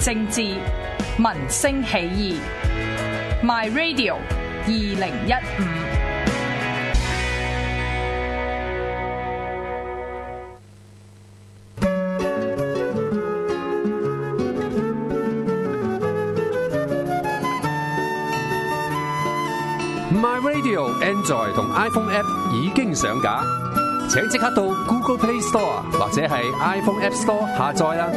政治、民聲起義。My Radio 2015。 My Radio Android 同 iPhone App 已經上架，請即刻到 Google Play Store 或者係 iPhone App Store 下載啦。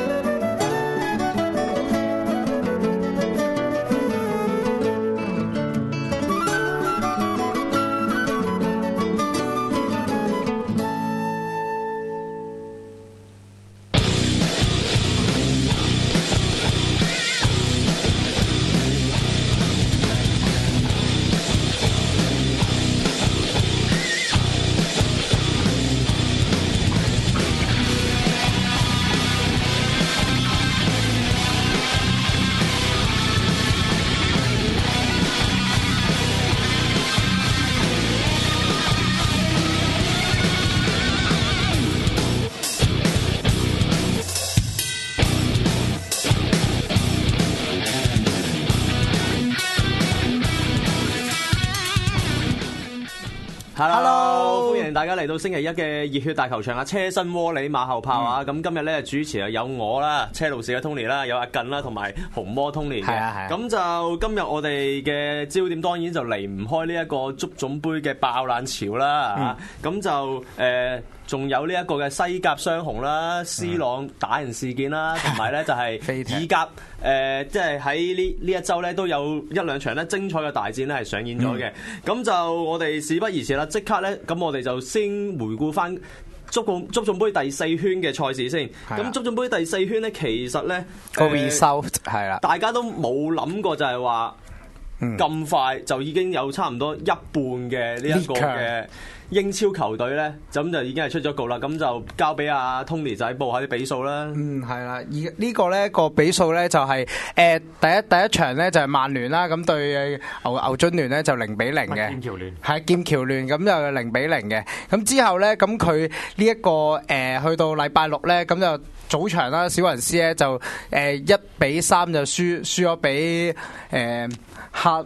Hello， 歡迎大家嚟到星期一嘅熱血大球場啊！車身窩里馬後炮啊！咁今日咧主持啊有我啦，車路士嘅 Tony 啦，有阿近啦，同埋紅魔 Tony 嘅。咁就今日我哋嘅焦點當然就離唔開呢一個足總杯嘅爆冷潮啦。咁就仲有呢一個嘅西甲雙雄啦，C 朗打人事件啦，同埋咧就係意甲即係喺呢一周咧都有一兩場咧精彩嘅大戰咧係上演咗嘅。咁就我哋事不宜遲啦，即刻咧咁我哋就先回顧翻足總杯第四圈嘅賽事先。咁足總杯第四圈咧其實咧個 result 係啦， 大家都冇諗過就係話咁快就已經有差唔多一半嘅呢一個嘅英超球隊咧，咁就已經係出咗局啦。咁就交俾阿 Tony 仔報下啲比數啦。 係啦，而呢個咧個比數咧就係第一場咧就係曼聯啦，咁對牛津聯咧就0-0嘅。劍橋聯係劍橋聯，咁就0-0嘅。咁之後咧，咁佢呢一個去到禮拜六咧，咁就早場啦，小雲斯咧就1-3就輸咗俾黑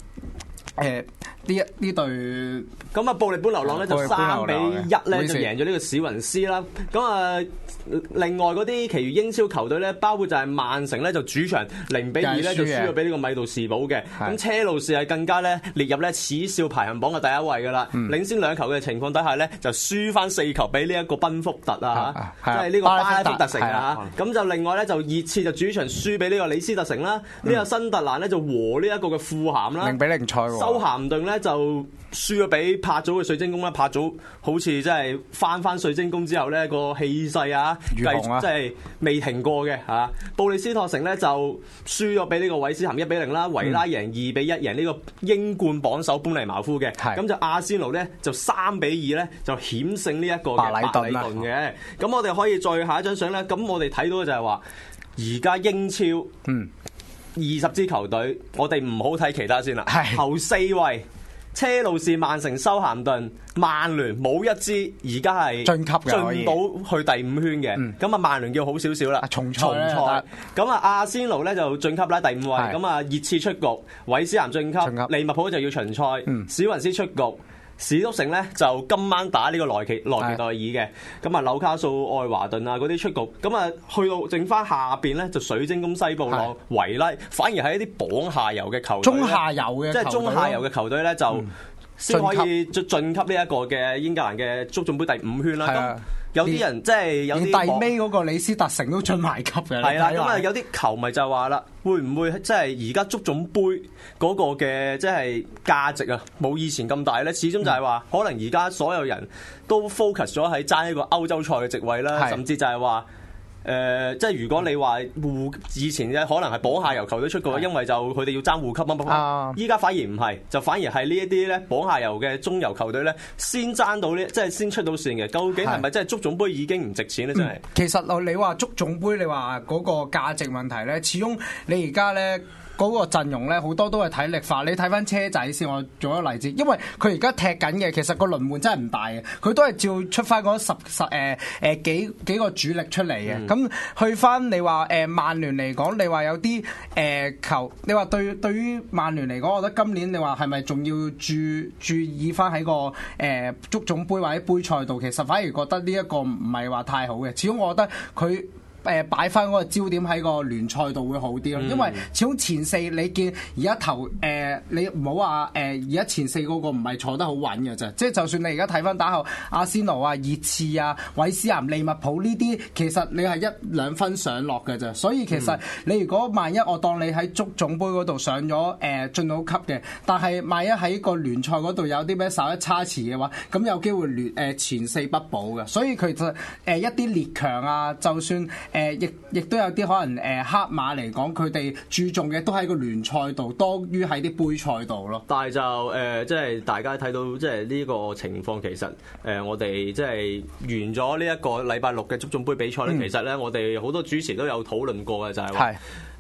呢隊。 咁啊，布力般流浪咧就3-1咧就贏咗呢個史雲斯啦。咁啊，另外嗰啲其餘英超球隊咧，包括就係曼城咧就主場0-2咧就輸咗俾呢個米杜士堡嘅。咁車路士係更加咧列入咧恥笑排行榜嘅第一位噶啦，領先2球嘅情況底下咧就輸翻4球俾呢一個賓福特啊，即係呢個巴拉福特城啊。咁就另外咧就熱刺就主場輸俾呢個李斯特城啦，呢個新特蘭咧就和呢一個嘅富咸啦 0-0賽喎。 修咸頓咧就輸咗俾柏祖嘅水晶宮啦，柏祖好似真係翻水晶宮之後咧個氣勢啊，即係未停過嘅嚇。布里斯托城咧就輸咗俾呢個韋斯咸1-0啦，維拉贏2-1贏呢個英冠榜首般尼茅夫嘅。咁就阿仙奴咧就3-2咧就險勝呢一個嘅白禮頓嘅。咁我哋可以再下一張相咧，咁我哋睇到嘅就係話而家英超20支球隊，我哋唔好睇其他先啦，頭4位。車路士、曼城、修咸頓、曼聯冇一支而家係進到去第5圈嘅，咁啊曼聯叫好少少啦，重賽。咁啊阿仙奴咧就晉級啦，第5位。咁啊熱刺出局，韋斯咸晉級，利物浦就要巡賽，史雲斯出局。史篤城咧就今晚打呢個萊奇代爾嘅，咁啊紐卡素、愛華頓啊嗰啲出局，咁啊去到剩翻下邊咧就水晶宮、西布朗、維拉，反而係一啲榜下游嘅球隊，中下游嘅球隊咧就先可以晉級呢一個嘅英格蘭嘅足總杯第5圈啦。咁有啲人即係有啲第尾嗰個李斯特城都進埋級嘅。 係啦，咁啊有啲球迷就話啦，會唔會即係而家足總杯嗰個嘅即係價值啊冇以前咁大咧？始終就係話可能而家所有人都 focus 咗喺爭呢個歐洲賽嘅席位啦，甚至就係話。即係如果你話以前嘅可能係榜下游球隊出過，因為就佢哋要爭護級啊，依家反而唔係，就反而係呢一啲咧榜下游嘅中游球隊咧先爭到呢，即係先出到線嘅。究竟係咪真係足總杯已經唔值錢咧？真係。 其實你話足總杯，你話嗰個價值問題咧，始終你而家咧嗰個陣容咧，好多都係體力化。你睇翻車仔先，我做一個例子，因為佢而家踢緊嘅，其實個輪換真係唔大嘅，佢都係照出翻嗰幾個主力出嚟嘅。咁去翻你話曼聯嚟講，你話有啲球，你話對於曼聯嚟講，我覺得今年你話係咪仲要注意翻喺個足總杯或者杯賽度？其實反而覺得呢一個唔係話太好嘅。始終我覺得佢擺翻嗰個焦點喺個聯賽度會好啲咯，因為始終前四你見而家你唔好話而家前四嗰個唔係坐得好穩嘅啫，即係就算你而家睇翻打後阿仙奴啊、熱刺啊、韋斯咸、利物浦呢啲，其實你係1-2分上落嘅啫，所以其實你如果萬一我當你喺足總杯嗰度上咗進到級嘅，但係萬一喺個聯賽嗰度有啲咩稍一差池嘅話，咁有機會前四不保嘅，所以佢就一啲列強啊，就算亦都有啲可能黑馬嚟講，佢哋注重嘅都喺個聯賽度，多於喺啲杯賽度咯。 但係就即係大家睇到即係呢個情況，其實我哋即係完咗呢一個禮拜六嘅足總杯比賽咧，其實咧我哋好多主持都有討論過嘅，就係話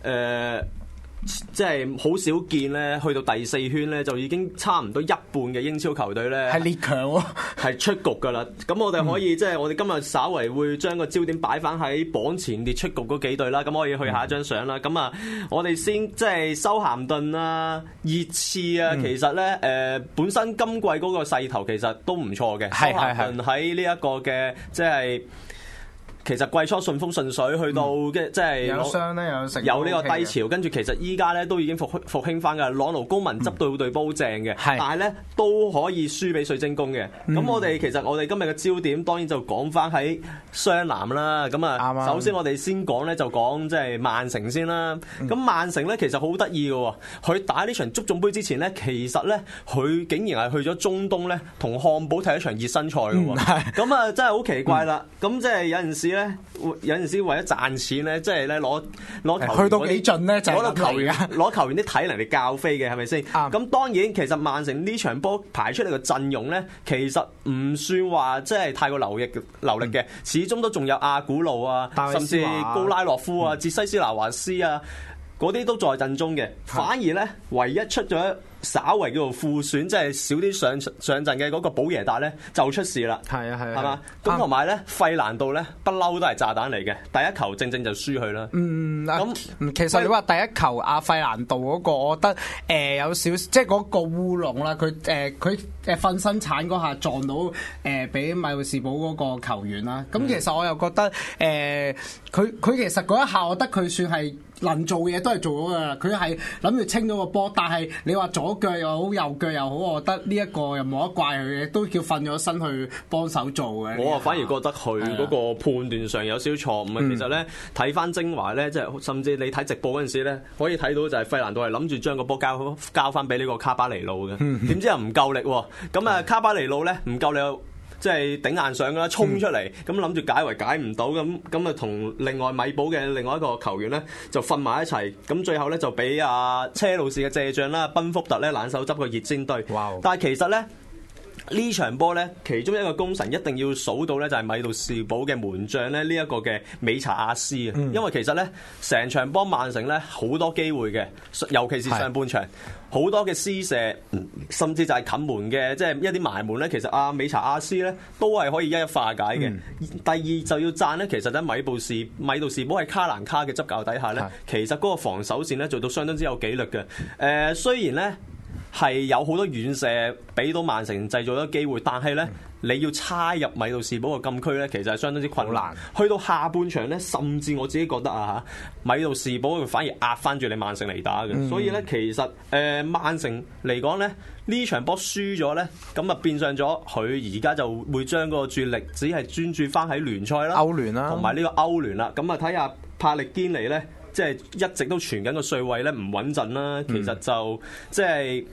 即係好少見咧，去到第4圈咧就已經差唔多一半嘅英超球隊咧係列強喎， 係出局㗎啦。咁我哋可以即係我哋今日稍為會將個焦點擺翻喺榜前列出局嗰幾隊啦。咁可以去下一張相啦。咁我哋先即係修咸頓啊、熱刺啊，其實咧本身今季嗰個勢頭其實都唔錯嘅。修咸頓喺呢一個嘅即係。其實季初順風順水，去到即係有傷咧， 有呢個低潮，跟住其實依家咧都已經復興翻㗎。朗奴高文執到隊波正嘅，但係咧都可以輸俾水晶宮嘅。咁我哋今日嘅焦點當然就講翻喺雙南啦。咁首先我哋先講咧就講即係曼城先啦。咁曼城咧其實好得意嘅喎，佢打呢場足總杯之前咧，其實咧佢竟然係去咗中東咧同漢堡踢一場熱身賽嘅喎。咁真係好奇怪啦。咁即係有陣時為咗賺錢咧，即係咧攞球去到幾盡咧，就攞球員啲體能嚟教飛嘅，係咪先？咁當然其實曼城呢場波排出嚟嘅陣容咧，其實唔算話即係太過流力嘅，始終都仲有阿古路啊，甚至高拉洛夫啊、哲西斯拿華斯啊嗰啲都在陣中嘅。反而咧，唯一出咗稍為叫做副選，即係少啲上陣嘅嗰個寶爺達咧就出事啦。係嘛？咁同埋咧，費蘭道咧不嬲都係炸彈嚟嘅，第一球正就輸佢啦。咁其實你話第一球阿費蘭道嗰個，我覺得有少即係嗰個烏龍啦。佢瞓身鏟嗰下撞到俾米路士堡嗰個球員啦。咁其實我又覺得佢其實嗰一下，我覺得佢算係能做嘅嘢都係做咗噶啦。佢係諗住清咗個波，但係你話左腳又好，右腳又好，我覺得呢一個又冇得怪佢嘅，都叫瞓咗身去幫手做嘅。 我反而覺得佢嗰個判斷上有少少錯誤。其實咧睇翻精華咧，即係甚至你睇直播嗰陣時咧，可以睇到就係費蘭道係諗住將個波交翻俾呢個卡巴尼路嘅，點知又唔夠力喎。咁卡巴尼路咧唔夠力，即係頂硬上啦，衝出嚟，咁諗住解圍解唔到，咁同另外米堡嘅另外一個球員咧就瞓埋一齊，咁最後咧就俾車路士嘅借將啦，賓福特咧冷手執個熱煎堆。但係其實咧呢場波咧，其中一個功臣一定要數到咧，就係米杜士堡嘅門將咧呢一個嘅美查亞斯啊，因為其實咧成場波曼城咧好多機會嘅，尤其是上半場好多嘅施射，甚至就係近門嘅，即係一啲埋門咧，其實美查亞斯咧都係可以一一化解嘅。第二就要讚咧，其實咧米杜士堡喺卡蘭卡嘅執教底下咧，其實嗰個防守線咧做到相當之有紀律嘅。雖然咧係有好多遠射俾到曼城製造咗機會，但係咧你要叉入米杜士堡嘅禁區咧，其實係相當之困難。去到下半場咧，甚至我自己覺得米杜士堡反而壓翻住你曼城嚟打嘅。所以咧，其實曼城嚟講咧，呢場波輸咗咧，咁啊變相咗佢而家就會將個注意力只係專注翻喺聯賽啦、 歐聯啦， 同埋呢個歐聯啦。咁啊睇下帕力堅尼咧，即係一直都傳緊個帥位咧唔穩陣啦。其實就即係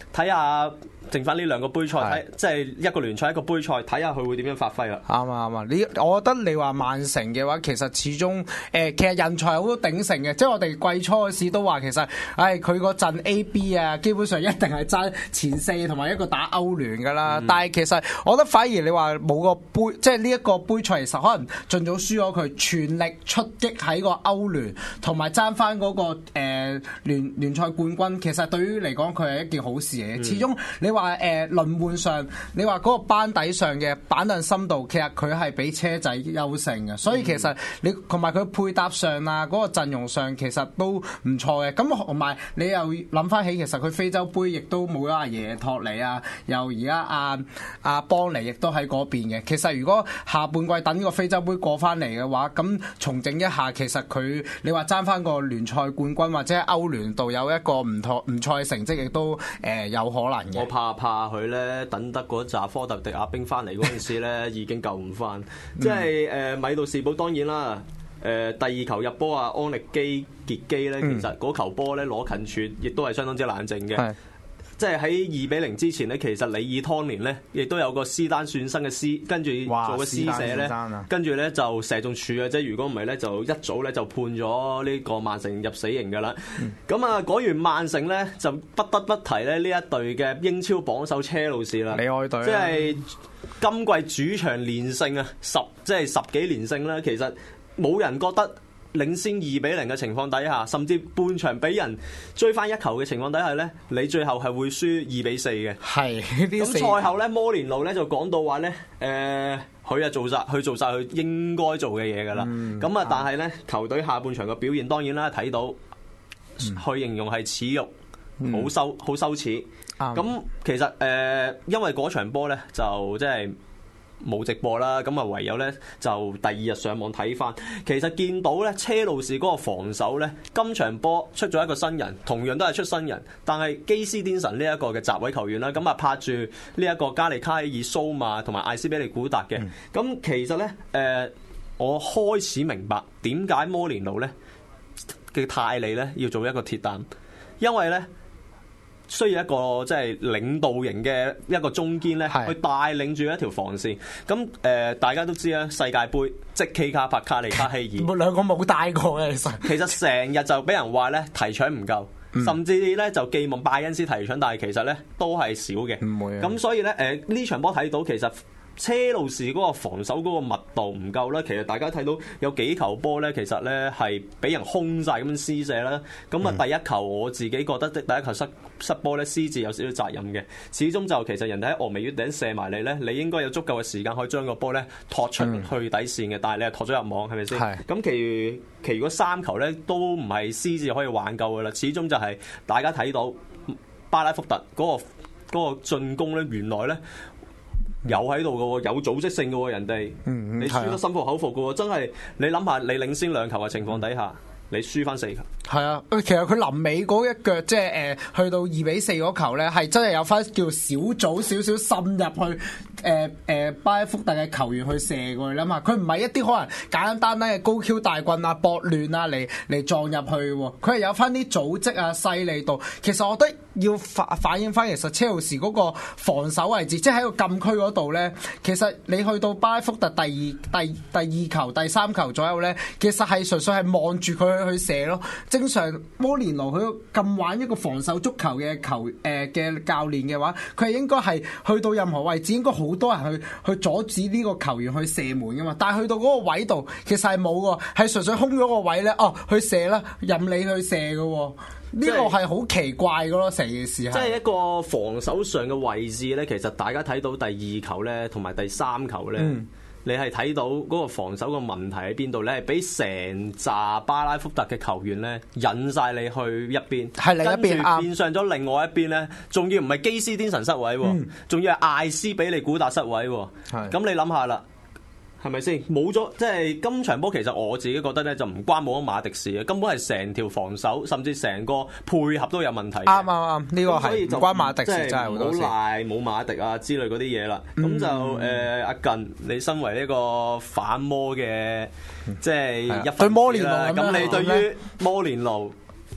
睇下剩翻呢兩個杯賽，即係一個聯賽一個杯賽，睇下佢會點樣發揮啦。 啱啊！我覺得你話曼城嘅話，其實始終其實人才好多鼎盛嘅，即係我哋季初嗰時都話其實，佢個陣 A、B 啊，基本上一定係爭前4同埋一個打歐聯噶啦。但係其實我覺得反而你話冇個杯，即係呢一個杯賽，其實可能盡早輸咗佢，全力出擊喺個歐聯，同埋爭翻嗰個聯賽冠軍，其實對於嚟講佢係一件好事嚟嘅。始終你話輪換上，你話嗰個班底上嘅板凳深度，其實佢係比車仔優勝嘅，所以其實你同埋佢配搭上啊，嗰個陣容上其實都唔錯嘅。咁同埋你又諗翻起，其實佢非洲杯亦都冇咗阿爺托尼啊，又而家阿邦尼亦都喺嗰邊嘅。其實如果下半季等呢個非洲杯過翻嚟嘅話，咁重整一下，其實佢你話爭翻個聯賽冠軍或者喺歐聯度有一個唔錯嘅成績，亦都有可能嘅。 我怕佢咧，等得嗰紮科特迪亞兵翻嚟嗰陣時咧，已經救唔翻。即係米杜士堡當然啦，第二球入波啊，安力基傑基咧，其實嗰球波咧攞近處，亦都係相當之冷靜嘅。即係喺2-0之前咧，其實里爾湯連咧，亦都有個施丹算生嘅跟住做個施射咧，跟住咧就射中柱嘅。即係如果唔係咧，就一早咧就判咗呢個曼城入死刑㗎啦。咁啊，講完曼城咧，就不得不提咧呢一隊嘅英超榜首車路士啦。 你愛隊， 即係今季主場連勝啊，即係10幾連勝啦。其實冇人覺得領先2-0嘅情況底下，甚至半場俾人追翻一球嘅情況底下咧，你最後係會輸2-4嘅。 係咁賽後咧，摩連奴咧就講到話咧，佢啊做晒佢應該做嘅嘢㗎啦。咁但係咧球隊下半場嘅表現當然啦，睇到去形容係恥辱，好羞恥。咁其實因為嗰場波咧就即係冇直播啦，咁啊唯有咧就第2日上網睇翻。其實見到咧車路士嗰個防守咧，今場波出咗一個新人，同樣都係出新人，但係基斯甸臣呢一個嘅閘位球員啦，咁啊拍住呢一個加利卡爾蘇馬同埋艾斯比利古達嘅。咁其實咧我開始明白點解摩連奴咧嘅泰利咧要做一個鐵膽，因為咧需要一個即係領導型嘅一個中堅咧，去帶領住一條防線。咁大家都知啦，世界盃即 K 卡帕卡利卡希爾， 兩個冇帶過嘅其實成日就俾人話咧提搶唔夠，甚至咧就寄望拜恩斯提搶，但係其實咧都係少嘅。 唔會。 咁所以咧呢場波睇到其實車路士嗰個防守嗰個密度唔夠啦，其實大家睇到有幾球波咧，其實咧係俾人空晒咁樣施射啦。咁啊第一球我自己覺得第一球失波咧，施治有少少責任嘅。始終就其實人哋喺峨眉月頂射埋嚟咧，你應該有足夠嘅時間可以將個波咧托出去底線嘅，但係你係托咗入網，係咪先？咁其餘嗰3球咧都唔係施治可以挽救嘅啦。始終就係大家睇到巴拉福特嗰個進攻咧，原來咧有喺度嘅喎，有組織性嘅喎，人哋你輸得心服口服嘅喎，真係你諗下，你領先2球嘅情況底下，你輸翻4球。 係啊，其實佢臨尾嗰一腳即係去到2-4嗰球咧，係真係有翻叫小組少少滲入去巴福特嘅球員去射過去啦嘛。佢唔係一啲可能簡單嘅高 Q 大棍啊、搏亂啊嚟撞入去喎，佢係有翻啲組織啊、細膩度。其實我覺得要反映翻其實車路士嗰個防守位置，即係喺個禁區嗰度咧，其實你去到巴福特第二球、第3球左右咧，其實係純粹係望住佢去射咯。正常摩連奴佢咁玩一個防守足球嘅嘅教練嘅話，佢係應該係去到任何位置應該好多人去阻止呢個球員去射門噶嘛。但係去到嗰個位度，其實係冇喎，係純粹空咗個位咧，去射啦，任你去射嘅喎。呢個係好奇怪嘅咯，成件事係。 即係一個防守上嘅位置咧，其實大家睇到第2球咧，同埋第3球咧。你係睇到嗰個防守嘅問題喺邊度咧？係俾成紮巴拉福特嘅球員咧引晒你去一邊， 係另一邊， 跟住變上咗另外一邊咧，仲要唔係基斯甸臣失位喎，仲要係艾斯比利古達失位喎。咁你諗下啦。係咪先？冇咗，即係今場波，其實我自己覺得咧就唔關冇咗馬迪士嘅，根本係成條防守，甚至成個配合都有問題。 啱，呢個係唔關馬迪士，真係好多時。 唔好賴冇馬迪啊之類嗰啲嘢啦。咁就阿近，你身為呢個反魔嘅，即係一對摩連奴啦。咁你對於摩連奴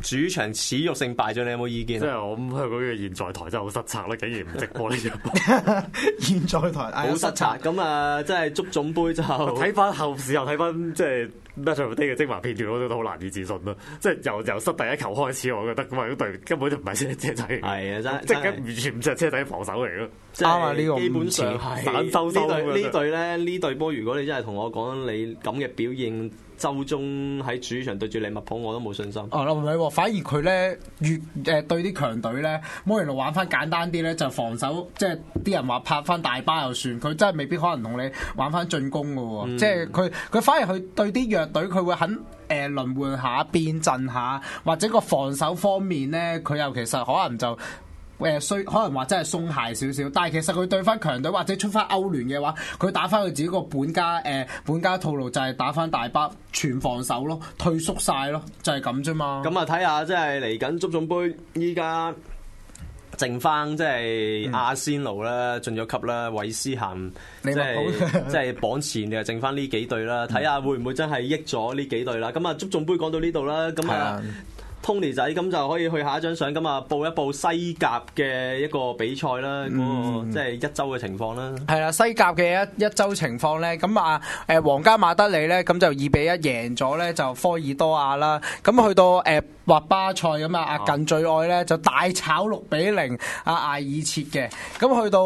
主場恥辱性敗咗，你有冇意見？ 即係我諗香港嘅現在台真係好失策啦，竟然唔直播呢場波。 現在台好失策，咁啊，即係足總杯就睇翻後事又睇翻即係 match of the day 嘅精華片段，我覺得好難以置信啦。即係由失第一球開始，我覺得咁啊，嗰隊根本就唔係車仔， 係啊，真即係完全唔係車仔防守嚟咯。 啱啊！呢個基本上係反收收呢隊咧，呢隊波如果你真係同我講你咁嘅表現，周中喺主場對住利物浦，我都冇信心。 哦，唔係喎，反而佢咧越對啲強隊咧，摩連奴玩翻簡單啲咧，就防守，即係啲人話拍翻大巴就算，佢真係未必可能同你玩翻進攻嘅喎。即係佢反而佢對啲弱隊，佢會肯輪換下、變陣下，或者個防守方面咧，佢又其實可能就。可能話真係鬆懈少少，但係其實佢對翻強隊或者出翻歐聯嘅話，佢打翻佢自己個本家套路就係打翻大巴全防守咯，退縮晒咯，就係咁啫嘛。 咁啊睇下即係嚟緊足總杯，依家剩翻即係阿仙奴啦，進咗級啦，韋斯咸即係榜前嘅，剩翻呢幾隊啦，睇下會唔會真係益咗呢幾隊啦。咁啊足總杯講到呢度啦，咁啊。Tony 仔咁就可以去下一張相，咁啊報一報西甲嘅一個比賽啦，嗰個即係一周嘅情況啦。係啦， 西甲嘅一周情況咧，咁啊皇家馬德里咧，咁就2-1贏咗咧就科爾多亞啦。咁去到話巴塞咁啊，近最愛咧就大炒6-0艾爾切嘅。咁去到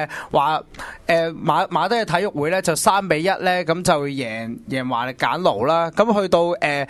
馬德里體育會咧就3-1咧，咁就贏華力簡奴啦。咁去到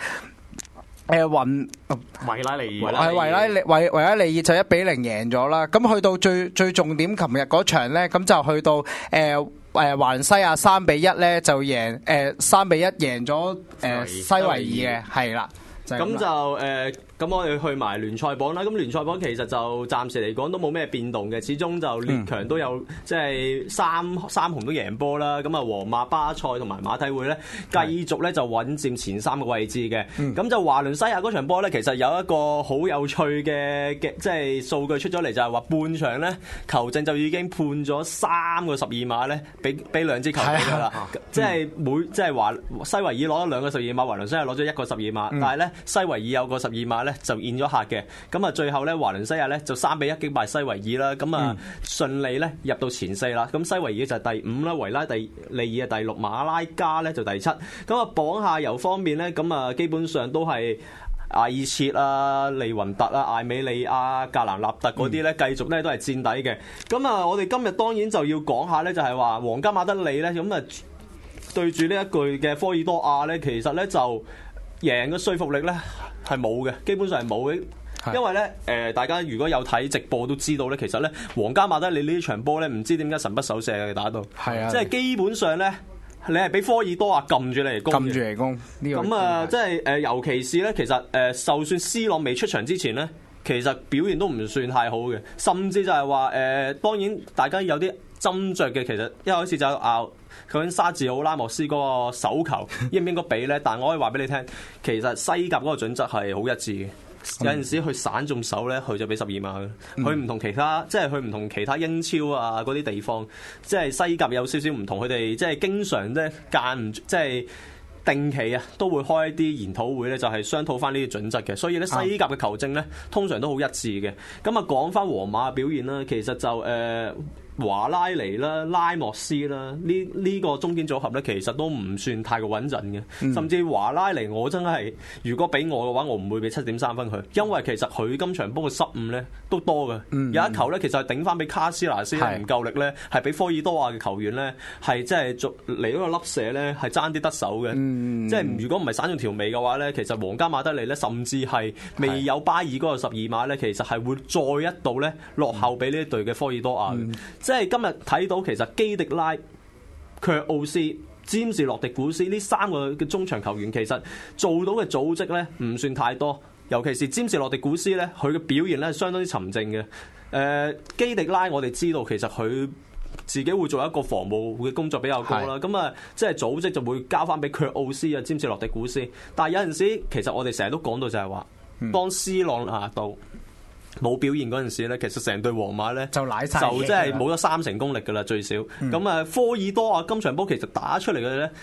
維拉利爾就1-0贏咗啦。咁去到最重點，琴日嗰場咧，咁就去到華倫西亞3-1咧就贏3-1贏咗西維爾嘅，係啦。 咁就咁我哋去埋聯賽榜啦。咁聯賽榜其實就暫時嚟講都冇咩變動嘅，始終就列強都有即係三雄都贏波啦。咁啊，皇馬、巴塞同埋馬體會咧，繼續咧就穩佔前3個位置嘅。咁就華倫西亞嗰場波咧，其實有一個好有趣嘅即係數據出咗嚟，就係話半場咧球證就已經判咗3個12碼咧，俾兩支球隊㗎啦。即係即係話西維爾攞咗2個12碼，華倫西亞攞咗1個12碼，但係咧西維爾有個12碼咧就現咗客嘅。咁啊最後咧華倫西亞咧就3-1擊敗西維爾啦。咁啊順利咧入到前4啦。咁西維爾就係第5啦，維拉利爾係第6，馬拉加咧就第7。咁啊榜下游方面咧，咁啊基本上都係艾爾切啊、利雲特啊、艾美利亞、格蘭納特嗰啲咧，繼續咧都係墊底嘅。咁啊我哋今日當然就要講下咧，就係話皇家馬德里咧，咁啊對住呢一句嘅科爾多亞咧，其實咧就贏嘅說服力咧係冇嘅，基本上係冇嘅。因為咧大家如果有睇直播都知道咧，其實咧皇家馬德里呢場波咧，唔知點解神不守舍嘅打到，即係基本上咧你係俾科爾多亞撳住你嚟攻， 撳住嚟攻。 咁啊，即係尤其是咧，其實就算 C 朗未出場之前咧，其實表現都唔算太好嘅，甚至就係話當然大家有啲斟酌嘅，其實一開始就拗究竟沙治奧拉莫斯嗰個手球應唔應該俾咧？但我可以話俾你聽，其實西甲嗰個準則係好一致嘅。有陣時佢散中手咧，佢就俾12碼嘅。佢唔同其他，即係佢唔同其他英超啊嗰啲地方，即係西甲有少少唔同。佢哋即係經常咧間唔即係定期啊，都會開一啲研討會咧，就係商討翻呢啲準則嘅。所以咧西甲嘅球證咧，通常都好一致嘅。咁啊講翻皇馬嘅表現啦，其實就華拉尼啦、拉莫斯啦，呢個中堅組合咧，其實都唔算太過穩陣嘅。甚至華拉尼，我真係如果俾我嘅話，我唔會俾7.3分佢，因為其實佢今場波嘅失誤咧都多嘅。有一球咧，其實係頂翻俾卡斯拿斯唔夠力咧，係俾科爾多亞嘅球員咧係即係嚟嗰個粒射咧係爭啲得手嘅。即係如果唔係散中條尾嘅話咧，其實皇家馬德里咧甚至係未有巴爾嗰個12碼咧，其實係會再一度咧落後俾呢一隊嘅科爾多亞。即係今日睇到其實基迪拉、卻奧斯、詹士洛迪古斯呢3個嘅中場球員，其實做到嘅組織咧唔算太多，尤其是詹士洛迪古斯咧，佢嘅表現咧係相當之沉靜嘅。基迪拉我哋知道其實佢自己會做一個防務嘅工作比較高啦，咁啊即係組織就會交翻俾卻奧斯啊、詹士洛迪古斯。但係有陣時其實我哋成日都講到就係話，當C朗拿度冇表現嗰陣時咧，其實成隊皇馬咧就奶晒，就即係冇咗30成功力噶啦最少。咁科爾多亞今場波其實打出嚟嘅咧，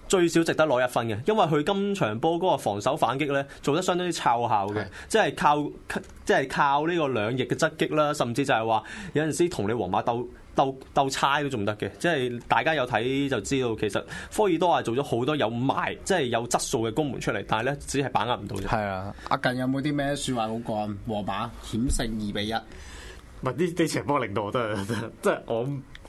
最少值得攞1分嘅，因為佢今場波嗰個防守反擊咧做得相當之奏效嘅，即係靠呢個兩翼嘅側擊啦，甚至就係話有陣時同你皇馬鬥猜都仲得嘅，即係大家有睇就知道，其實科爾多瓦做咗好多有埋即係有質素嘅攻門出嚟，但係咧只係把握唔到啫。 係啊，阿近有冇啲咩説話好講？皇馬險勝2-1， 唔係呢場波令到我真係即係我。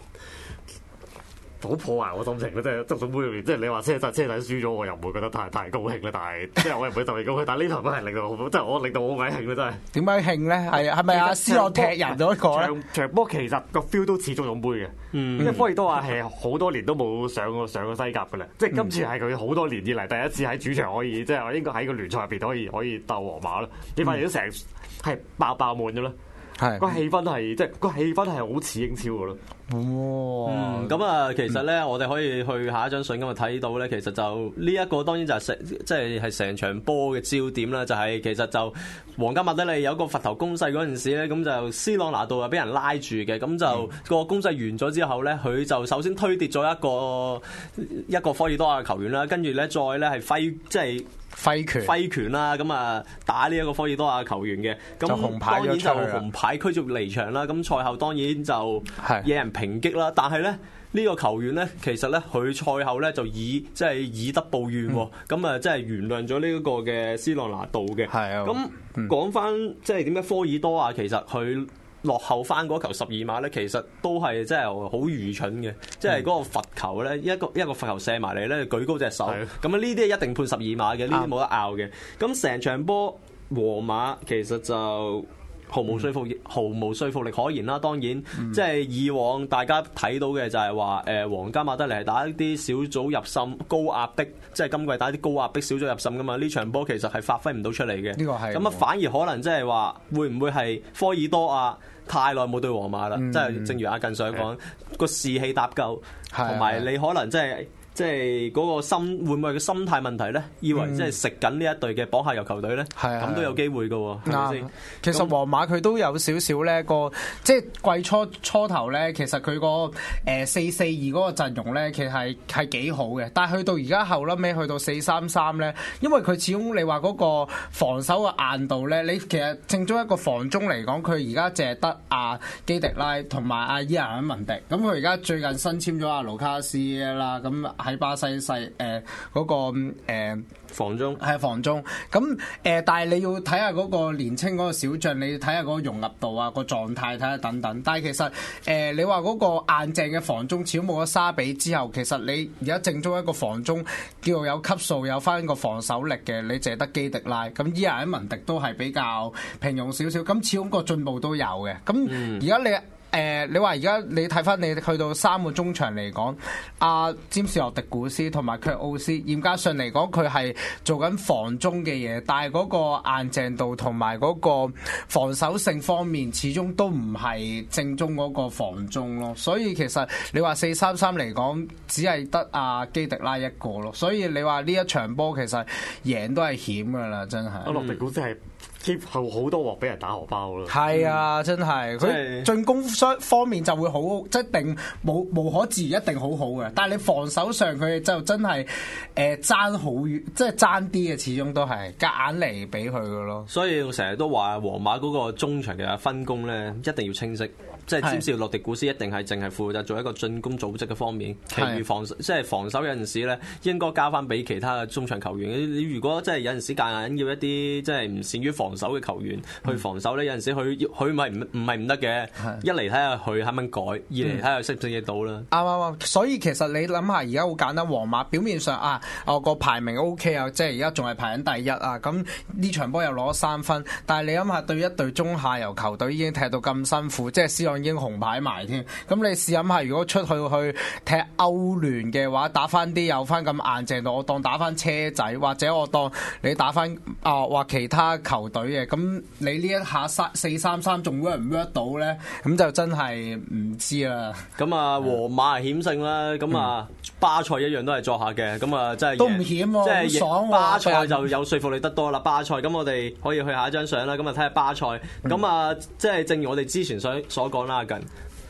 好破壞我心情咯，即係足總杯裏面，即係你話車仔輸咗，我又唔會覺得太高興啦。但係即係我又唔會特別高興。但係呢場波係令到我即係我令到我鬼興咯，真係。點解興咧？係咪阿斯洛踢人咗一個咧？場波其實個 feel 都似足總杯嘅，因為科爾多瓦係好多年都冇上過西甲嘅啦。即係今次係佢好多年以嚟第一次喺主場可以，即係應該喺個聯賽入邊可以鬥皇馬啦。你發現都成係爆滿咗啦。係個氣氛係即係個氣氛係好似英超嘅咯。 咁啊，其實咧，我哋可以去下一張相咁啊，睇到咧，其實就呢一個當然就係成場波嘅焦點啦，就係其實就皇家馬德里有一個罰頭攻勢嗰陣時咧，咁就斯朗拿度啊俾人拉住嘅，咁就個攻勢完咗之後咧，佢就首先推跌咗一個科爾多瓦嘅球員啦，跟住咧再咧係揮拳啦，咁啊打呢一個科爾多瓦球員嘅，咁當然就紅牌驅逐離場啦。咁賽後當然就惹人抨擊啦，但係咧呢個球員咧其實咧佢賽後咧就以德報怨，咁啊即係原諒咗呢一個嘅斯朗拿度嘅。咁講翻即係點解科爾多瓦其實佢落後翻嗰球12碼咧，其實都係真係好愚蠢嘅，即係嗰個罰球咧，一個罰球射埋嚟咧，舉高隻手，咁啊呢啲一定判12碼嘅，呢啲冇得拗嘅。咁成場波皇馬其實就毫無說服力可言啦。當然，即係以往大家睇到嘅就係話，皇家馬德里係打一啲小組入滲高壓逼，即係今季打啲高壓逼小組入滲噶嘛。呢場波其實係發揮唔到出嚟嘅。呢個係咁啊，反而可能即係話，會唔會係科爾多瓦太耐冇對皇馬啦？即係正如阿近想講，個士氣搭夠，同埋你可能即係嗰個心會唔會係個心態問題咧？以為即係食緊呢一隊嘅榜下游球隊咧，咁都有機會嘅喎，係咪先？ 其實皇馬佢都有少少咧個，即係季初頭咧，其實佢個4-4-2嗰個陣容咧，其實係幾好嘅。但係去到而家後尾去到4-3-3咧，因為佢始終你話嗰個防守嘅硬度咧，你其實正宗一個防中嚟講，佢而家淨係得阿基迪拉同埋阿伊蘭文迪。咁佢而家最近新簽咗阿盧卡斯啦，咁。喺巴西嗰個防中係防中咁但係你要睇下嗰個年青嗰個小將，你要睇下嗰個融入度啊、個狀態睇下等等。但係其實你話嗰個硬淨嘅防中，始終冇咗沙比之後，其實你而家正宗一個防中叫做有級數、有翻個防守力嘅，你淨係得基迪拉。咁伊亞文迪都係比較平庸少少，咁始終個進步都有嘅。咁而家你話而家你睇翻你去到3個中場嚟講，阿詹士洛迪古斯同埋卻奧斯，嚴格上嚟講佢係做緊防中嘅嘢，但係嗰個硬淨度同埋嗰個防守性方面，始終都唔係正宗嗰個防中咯。所以其實你話4-3-3嚟講，只係得阿基迪拉一個咯。所以你話呢一場波其實贏都係險㗎啦，真係。 阿洛迪古斯係keep後好多鑊俾人打荷包咯。 係啊，真係佢進攻方面就會好，即係定無可置疑一定好好嘅。但係你防守上佢就真係爭好遠，即係爭啲嘅，始終都係夾硬嚟俾佢嘅咯。 所以我成日都話皇馬嗰個中場嘅分工咧，一定要清晰。即係詹士洛迪古斯一定係淨係負責做一個進攻組織嘅方面，其餘防守有陣時咧應該交翻俾其他嘅中場球員。你如果真係有陣時夾硬要一啲即係唔善於防守嘅球員去防守咧，有陣時佢咪唔係唔得嘅。一嚟睇下佢肯唔肯改，二嚟睇下適唔適應到啦。 啱。所以其實你諗下，而家好簡單，皇馬表面上個排名 OK 啊，即係而家仲係排緊第一啊。咁呢場波又攞3分，但係你諗下對一隊中下游球隊已經踢到咁辛苦，即係斯朗已經紅牌埋添。咁你試諗下，如果出去踢歐聯嘅話，打翻啲有翻咁硬淨度，我當打翻車仔，或者我當你打翻話其他球隊嘅，咁你呢一下4-3-3仲 work 唔 work 到咧？咁就真係唔知啦。 咁皇馬係險勝啦，咁巴塞一樣都係作客嘅，咁真係都唔險喎，即係爽喎。 巴塞就有說服力得多啦。巴塞咁我哋可以去下一張相啦，咁睇下巴塞。咁即係正如我哋之前所講啦，阿近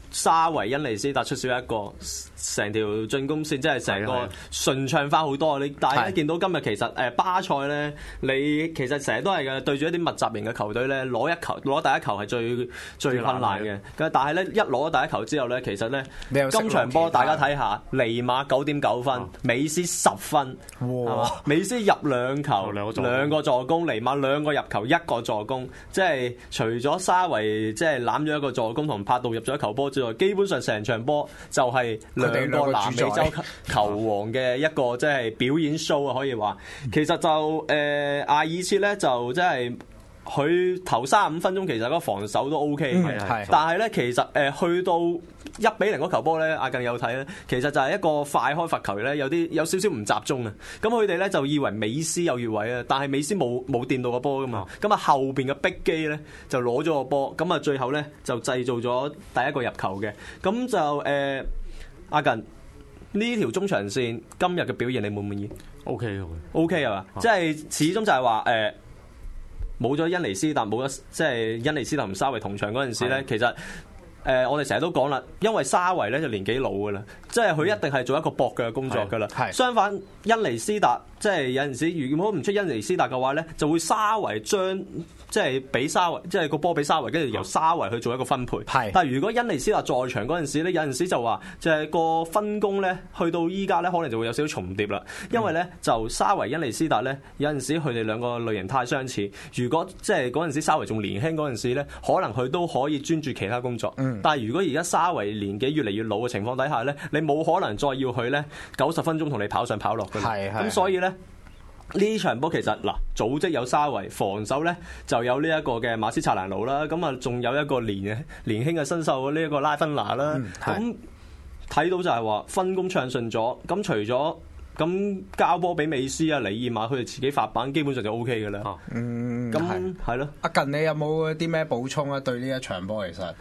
沙維恩尼斯達出少一個，成條進攻線即係成個順暢翻好多。你大家見到今日其實巴塞咧，你其實成日都係嘅對住一啲密集型嘅球隊咧，攞第一球係最困難嘅。但係咧一攞第一球之後咧，其實咧今場波大家睇下，尼馬9.9分，美斯10分，哇！美斯入2球，2個助攻，尼馬2個入球，1個助攻，即係除咗沙維即係攬咗一個助攻同帕杜入咗一球波之外，基本上成場波就係兩個南美洲球王嘅一個即係表演 show 啊，可以話。其實就阿爾切咧就即係佢頭35分鐘其實嗰個防守都 OK 嘅，但係咧其實去到1-0嗰球波咧，阿近有睇咧，其實就係一個快開罰球咧，有少少唔集中啊。咁佢哋咧就以為美斯有越位啊，但係美斯冇掂到個波噶嘛。咁啊後邊嘅逼機咧就攞咗個波，咁啊最後咧就製造咗第一個入球嘅。咁就阿近呢條中場線今日嘅表現你滿唔滿意 ？OK 係嘛？即係始終就係話冇咗恩尼斯達，冇咗即係恩尼斯達同沙維同場嗰陣時咧，其實我哋成日都講啦，因為沙維咧就年紀老噶啦，即係佢一定係做一個搏腳嘅工作噶啦。相反，恩尼斯達即係有陣時如果唔出恩尼斯達嘅話咧，就會沙維將即係俾沙維，即係個波俾沙維，跟住由沙維去做一個分配。但係如果恩尼斯達在場嗰陣時咧，有陣時就話就係個分工咧，去到依家咧，可能就會有少少重疊啦。因為咧就沙維恩尼斯達咧，有陣時佢哋兩個類型太相似。如果即係嗰陣時沙維仲年輕嗰陣時咧，可能佢都可以專注其他工作。但係如果而家沙維年紀越嚟越老嘅情況底下咧，你冇可能再要佢咧90分鐘同你跑上跑落嘅。咁所以咧。呢場波其實嗱，組織有沙維，防守咧就有呢一個嘅馬斯查蘭奴啦，咁啊仲有一個年輕嘅新秀呢一個拉芬拿啦，咁睇到就係話分工暢順咗，咁除咗咁交波俾美斯啊、里爾馬佢哋自己發板，基本上就 O K 嘅啦。咁係咯。阿近你有冇啲咩補充啊？對呢一場波其實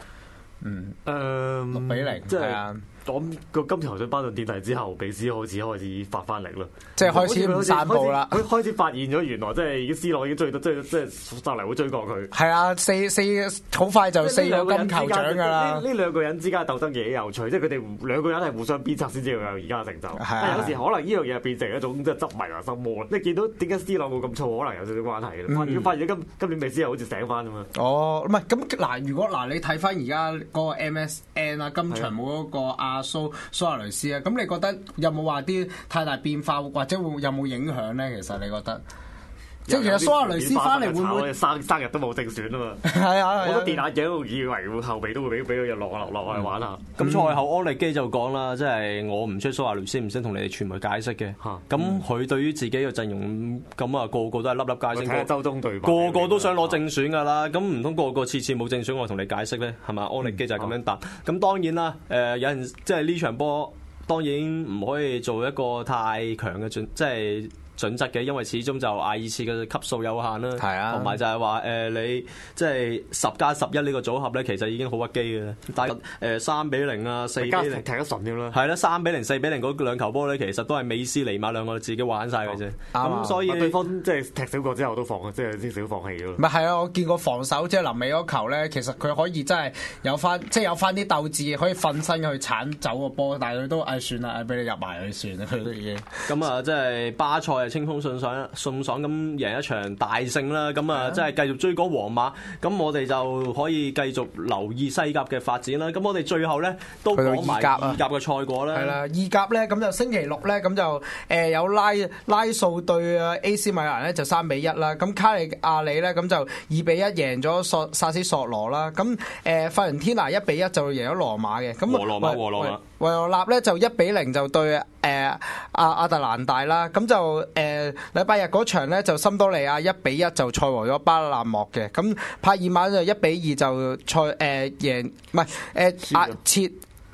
6-0，即係。我個金球獎頒到墊底之後，美斯開始發翻力咯，即係開始唔散步啦。佢開始發現咗原來即係C朗已經追到，即係就嚟會追過佢。係啊，四好快就4個金球獎㗎啦。呢兩個人之間鬥爭幾有趣，即係佢哋兩個人係互相鞭策先至有而家嘅成就。但有時可能呢樣嘢變成一種即係執迷或心魔。你見到點解 C朗會咁燥，可能有少少關係嘅。發現咗今年美斯又好似醒翻咁嘛。哦，唔係咁嗱，如果嗱你睇翻而家嗰個 MSN 啊，今場冇嗰個蘇亞雷斯啊，咁你覺得有冇話啲太大變化，或者有冇影響咧？其實你覺得，即係其實蘇亞雷斯翻嚟會唔會生日都冇正選啊嘛？係啊，好多電眼鏡以為後備都會俾佢落去玩下。咁賽後安力基就講啦，即係我唔出蘇亞雷斯，唔識同你哋傳媒解釋嘅。咁佢對於自己嘅陣容，咁啊個個都係粒粒皆星，周中對個個都想攞正選㗎啦。咁唔通個個次冇正選，我同你解釋咧，係嘛？安力基就係咁樣答。咁當然啦，有人即係呢場波，當然唔可以做一個太強嘅即係準則嘅，因為始終就阿爾切嘅級數有限啦，同埋就係話你即係10+11呢個組合咧，其實已經好屈機嘅。但係3-0啊，4-0踢得順添啦。係啦，3-0、4-0嗰兩球波咧，其實都係美斯、尼馬兩個自己玩晒嘅啫。咁所以對方即係踢少個之後都放，即係少放棄咗。唔係啊，我見過防守即係臨尾嗰球咧，其實佢可以真係有翻啲鬥志，可以瞓身去鏟走個波，但係佢都算啦，俾你入埋佢算啦，佢都已經。咁啊，即係巴塞清風順爽咁贏一場大勝啦，咁啊即係繼續追趕皇馬，咁我哋就可以繼續留意西甲嘅發展啦。咁我哋最後咧都講埋意甲嘅賽果啦。係啦，意甲咧咁就星期六咧咁就有拉素對 AC 米蘭咧就3-1啦。咁卡利亞里咧咁就2-1贏咗薩斯索羅啦。咁費倫天拿1-1就贏咗羅馬嘅。咁和羅馬維羅納咧就1-0就對亞特蘭大啦。咁就禮拜日嗰場咧就森多利亞1-1就賽和咗巴勒莫嘅。咁帕爾馬就1-2就贏，唔係切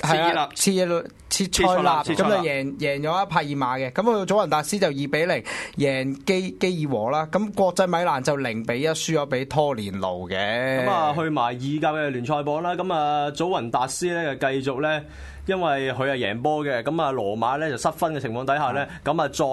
塞納咁就贏咗帕爾馬嘅。咁佢祖雲達斯就2-0贏基爾和啦。咁國際米蘭就0-1輸咗俾拖連奴嘅。咁啊去埋意甲嘅聯賽榜啦。咁啊祖雲達斯咧就繼續咧。因為佢係贏波嘅，咁啊羅馬咧就失分嘅情況底下咧，咁啊再一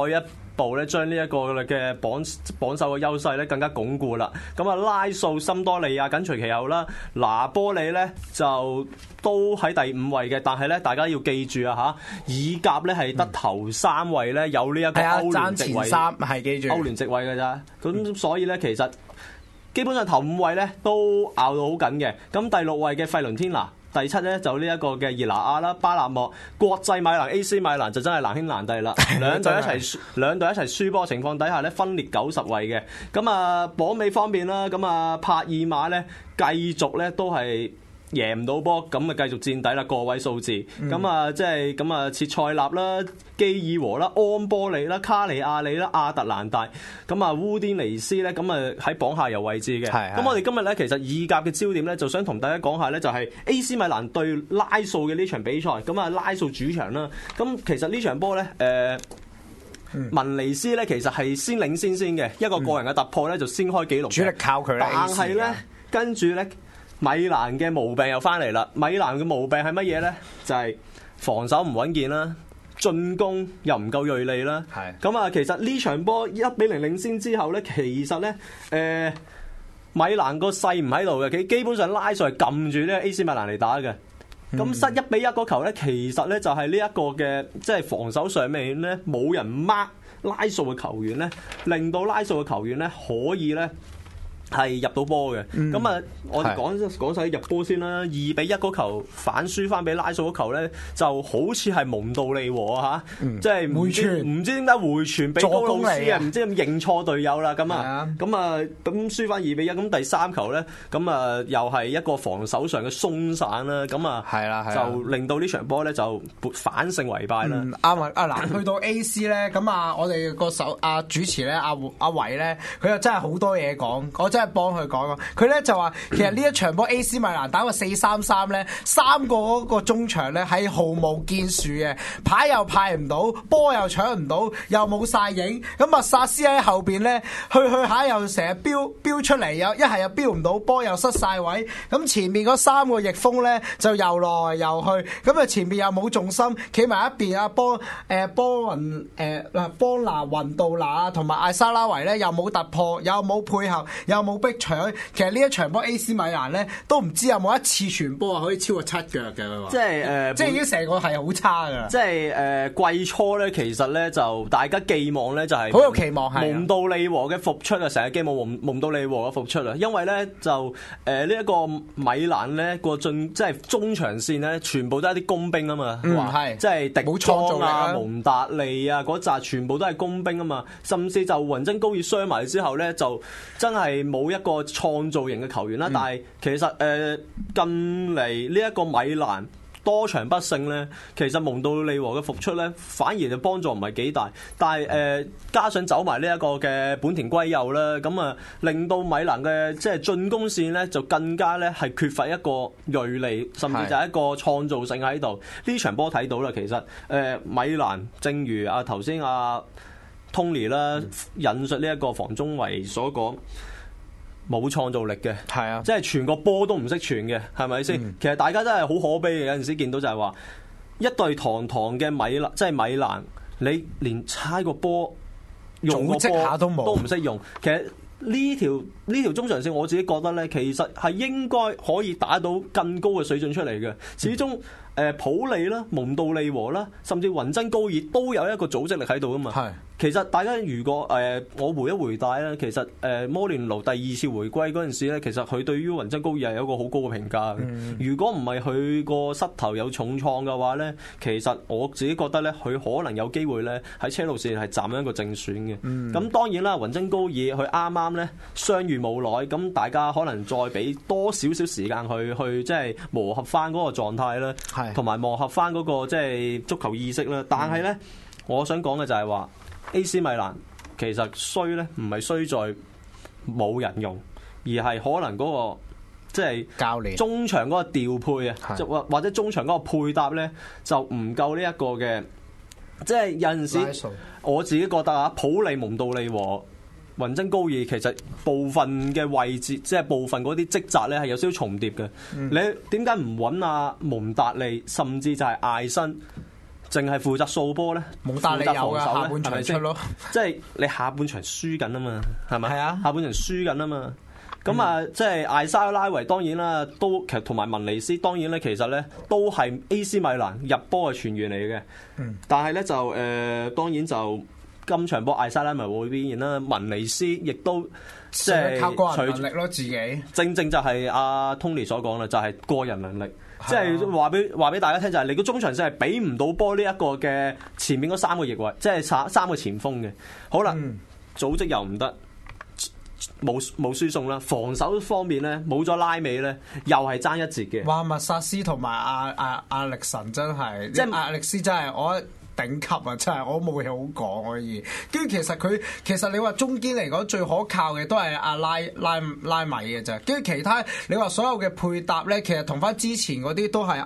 步咧，將呢一個嘅榜首嘅優勢咧更加鞏固啦。咁啊，拉素、森多利亞緊隨其後啦，拿波里咧就都喺第5位嘅，但係咧大家要記住啊嚇，意甲咧係得頭3位咧有呢一個歐聯席位， 係記住歐聯席位嘅咋。咁所以咧其實基本上頭5位咧都拗到好緊嘅。咁第6位嘅費倫天拿。第7咧就呢一個嘅熱拿亞啦、巴勒莫、國際米蘭、AC 米蘭就真係難兄難弟啦，兩隊一齊輸波情況底下咧分列90位嘅。咁啊榜尾方面啦，咁啊帕爾馬咧繼續咧都係贏唔到波，咁啊繼續墊底啦，個位數字。咁啊即係咁啊切塞納啦、基爾和啦、安波利啦、卡利亞里啦、亞特蘭大，咁啊烏甸尼斯咧，咁啊喺榜下游位置嘅。咁我哋今日咧其實意甲嘅焦點咧，就想同大家講下咧，就係 AC 米蘭對拉素嘅呢場比賽。咁啊拉素主場啦，咁其實呢場波咧文尼斯咧其實係先領先嘅，一個個人嘅突破咧就先開紀錄。 主力靠佢啦， 但係咧跟住咧。米蘭嘅毛病又翻嚟啦！米蘭嘅毛病係乜嘢咧？就係防守唔穩健啦，進攻又唔夠鋭利啦。咁啊，其實呢場波1-0領先之後咧，其實咧米蘭個勢唔喺度嘅，佢基本上拉素係撳住呢個 AC 米蘭嚟打嘅。咁失1-1嗰球咧，其實咧就係呢一個嘅即係防守上面咧冇人 mark 拉素嘅球員咧，令到拉素嘅球員咧可以咧。係入到波嘅，咁啊，我哋講晒入波先啦。2-1嗰球反輸翻俾拉素嗰球咧，就好似係蒙道利和啊嚇，即係唔知點解回傳俾高老師啊，唔知咁認錯隊友啦，咁輸翻2-1，咁第3球咧，咁啊又係一個防守上嘅鬆散啦，咁啊就令到呢場波咧就反勝為敗啦。 啱啊！嗱，去到 AC 咧，咁啊，我哋個主持咧，阿維咧，佢又真係好多嘢講，我真係幫佢講，佢咧就話其實呢一場波 AC 米蘭打個4-3-3咧，3個嗰個中場咧係毫無建樹嘅，牌又派唔到，波又搶唔到，又冇晒影，咁啊薩斯喺後邊咧去下又成日飆出嚟，又一係又飆唔到波，又失晒位，咁前面嗰3個翼鋒咧就游來游去，咁啊前面又冇重心，企埋一邊阿波拿雲道拿同埋艾沙拉維咧又冇突破，又冇配合，又冇逼搶。其實呢一場波 AC 米蘭咧都唔知有冇一次傳波可以超過7腳嘅，佢話即係已經成個係好差噶啦。 即係季初咧，其實咧就大家寄望咧就係好有期望係蒙道利和嘅復出啊，成日寄望蒙道利和嘅復出啊，因為咧就呢一個米蘭咧個即係中場線咧全部都係啲工兵啊嘛，即係迪莊啊、蒙達利啊嗰扎全部都係工兵啊嘛，甚至就雲真高爾傷埋之後咧就真係冇一個創造型嘅球員啦。但係其實近嚟呢一個米蘭多場不勝咧，其實蒙道利和嘅復出咧反而就幫助唔係幾大，但係加上走埋呢一個嘅本田圭佑啦，咁啊令到米蘭嘅即係進攻線咧就更加咧係缺乏一個銳利，甚至就係一個創造性喺度。呢場波睇到啦，其實米蘭正如頭先Tony 啦引述呢一個房中維所講，冇創造力嘅，係啊，即係傳個波都唔識傳嘅，係咪先？其實大家真係好可悲嘅，有陣時見到就係話一隊堂堂嘅米蘭，你連猜個波用個波都唔識用。其實呢條中場線，我自己覺得咧，其實係應該可以打到更高嘅水準出嚟嘅。始終普利啦、蒙道利和啦，甚至雲真高爾都有一個組織力喺度啊嘛。其實大家如果我回一回帶咧，其實摩連奴第2次回歸嗰陣時咧，其實佢對於雲真高爾係有一個好高嘅評價嘅。如果唔係佢個膝頭有重創嘅話咧，其實我自己覺得咧，佢可能有機會咧喺車路士係站一個正選嘅。咁當然啦，雲真高爾佢啱啱咧傷愈冇耐，咁大家可能再俾多少少時間去即係磨合翻嗰個狀態啦，同埋磨合翻嗰個即係足球意識啦。但係咧，我想講嘅就係話AC 米蘭其實衰咧，唔係衰在冇人用，而係可能嗰個即係教練中場嗰個調配啊，或者中場嗰個配搭咧就唔夠呢一個嘅，即係有陣時我自己覺得普利蒙道利和雲真高爾其實部分嘅位置，即係部分嗰啲職責咧係有少少重疊嘅。你點解唔揾蒙達利，甚至就係艾辛淨係負責掃波咧， 蒙大利有嘅下半場出咯， 即係你下半場輸緊啊嘛，係咪？ 係啊， 下半場輸緊啊嘛。咁啊，即係艾沙拉維當然啦，都其實同埋文尼斯當然咧，其實咧都係 AC 米蘭入波嘅傳員嚟嘅。但係咧就當然就今場波艾沙拉維會表現啦，文尼斯亦都即係靠個人能力咯，自己正就係阿 Tony 所講啦，就係個人能力。即係話俾大家聽，就係你個中場線係俾唔到波呢一個嘅前面嗰3個翼位，即係三個前鋒嘅。好啦，組織又唔得。冇輸送啦，防守方面咧冇咗拉美咧，又係爭一截嘅。 哇！麥薩斯同埋阿力神真係，即係阿力斯真係我頂級啊！真係我冇嘢好講可以。跟住其實你話中堅嚟講最可靠嘅都係阿拉米嘅啫。跟住其他你話所有嘅配搭咧，其實同翻之前嗰啲都係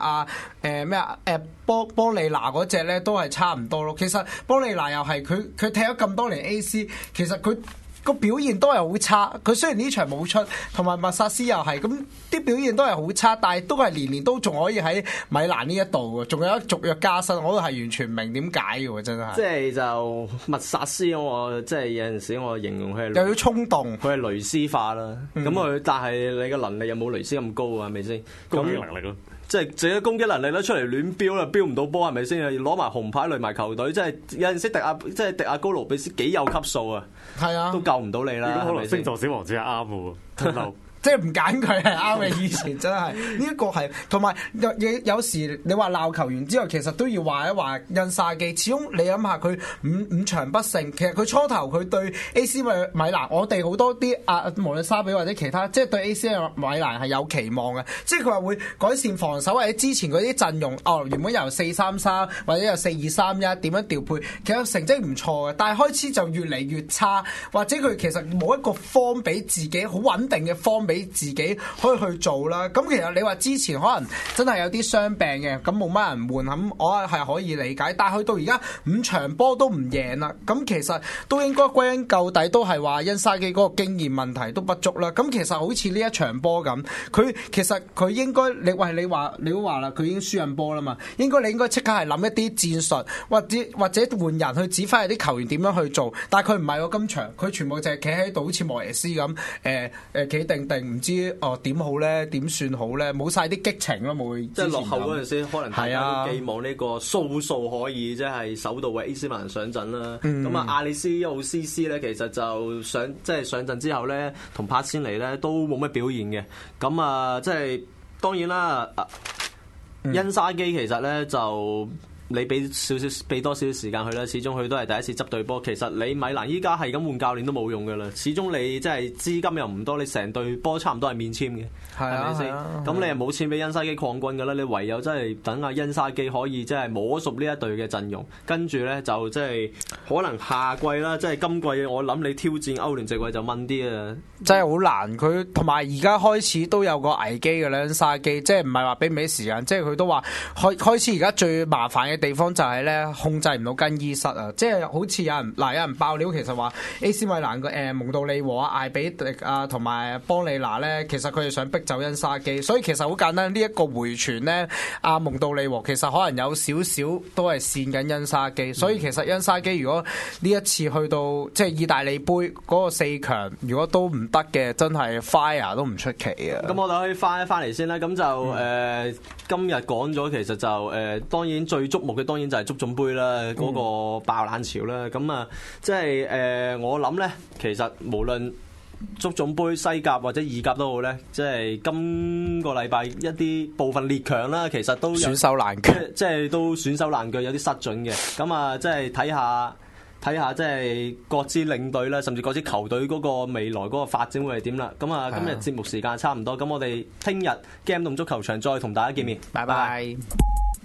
波利拿嗰隻咧都係差唔多咯。其實波利拿又係佢踢咗咁多年 AC， 其實佢個表現都係好差，佢雖然呢場冇出，同埋麥薩斯又係咁啲表現都係好差，但係都係年都仲可以喺米蘭呢一度喎，仲有一續約加薪，我都係完全唔明點解嘅喎，真係。即係就麥薩斯我即係有陣時我形容佢係又要衝動，佢係雷斯化啦。咁佢但係你嘅能力有冇雷斯咁高啊？係咪先？ 攻擊能力咯。 即係自己攻擊能力咧，出嚟亂飆啦，飆唔到波係咪先？攞埋紅牌累埋球隊，即係有陣時迪亞高盧比斯幾有級數啊！係啊，都救唔到你啦。 如果可能星座小王子係啱嘅喎， 即係唔揀佢係啱嘅，以前真係呢一個係，同埋有時你話鬧球員之後，其實都要話一話恩沙基。始終你諗下佢五場不勝，其實佢初頭佢對 AC 米蘭，我哋好多啲無論沙比或者其他，即係對 AC 米蘭係有期望嘅。即係佢話會改善防守，或者之前嗰啲陣容原本由4-3-3或者由4-2-3-1點樣調配，其實成績唔錯嘅。但係開始就越嚟越差，或者佢其實冇一個方俾自己好穩定嘅方俾自己可以去做啦。咁其實你話之前可能真係有啲傷病嘅，咁冇乜人換，咁我係可以理解。但係去到而家5場波都唔贏啦，咁其實都應該歸根究底都係話因沙基嗰個經驗問題都不足啦。咁其實好似呢一場波咁，其實佢應該你都話啦，佢已經輸緊波啦嘛，你應該即刻係諗一啲戰術，或者換人去指揮啲球員點樣去做。但係佢唔係喎，今場佢全部就係企喺度，好似莫耶斯咁企定定，唔知點好咧，點算好咧，冇晒啲激情咯，冇即係落後嗰陣時，可能大家都寄望呢個蘇可以即係首度為 AC 米蘭上陣啦。咁阿里斯奧斯斯咧，其實就上陣之後咧，同帕千尼咧都冇乜表現嘅。咁即係當然啦，恩沙基其實咧就。你俾多少少時間佢啦，始終佢都係第一次執隊波。其實你米蘭依家係咁換教練都冇用噶啦，始終你即係資金又唔多，你成隊波差唔多係免簽嘅，係咪先？咁你又冇錢俾恩沙基擴軍噶啦，你唯有真係等阿恩沙基可以即係摸熟呢一隊嘅陣容，跟住咧就即係可能下季啦，即係今季我諗你挑戰歐聯席位就問啲啊， 真係好難。佢同埋而家開始都有個危機嘅咧，恩沙基即係唔係話俾唔俾時間，即係佢都話開始而家最麻煩嘅地方就係咧控制唔到更衣室啊！即係好似有人爆料，其實話 AC 米蘭嘅蒙道利和艾比迪同埋邦利拿咧，其實佢哋想逼走恩沙基，所以其實好簡單。呢一個回傳咧，蒙道利和其實可能有少少都係線緊恩沙基，所以其實恩沙基如果呢一次去到即係意大利杯嗰個4強，如果都唔得嘅，真係 fire 都唔出奇啊！ 咁我哋可以翻嚟先啦。咁就今日講咗，其實就當然最矚目嘅當然就係足總杯啦，嗰個爆冷潮啦。咁即係我諗咧，其實無論足總杯、西甲或者意甲都好咧，即係今個禮拜一啲部分列強啦，其實都有選手爛腳， 即係都選手爛腳，有啲失準嘅。咁即係睇下即係各支領隊啦，甚至各支球隊嗰個未來嗰個發展會係點啦。咁今日節目時間差唔多，咁我哋聽日 Game 動足球場再同大家見面，拜拜。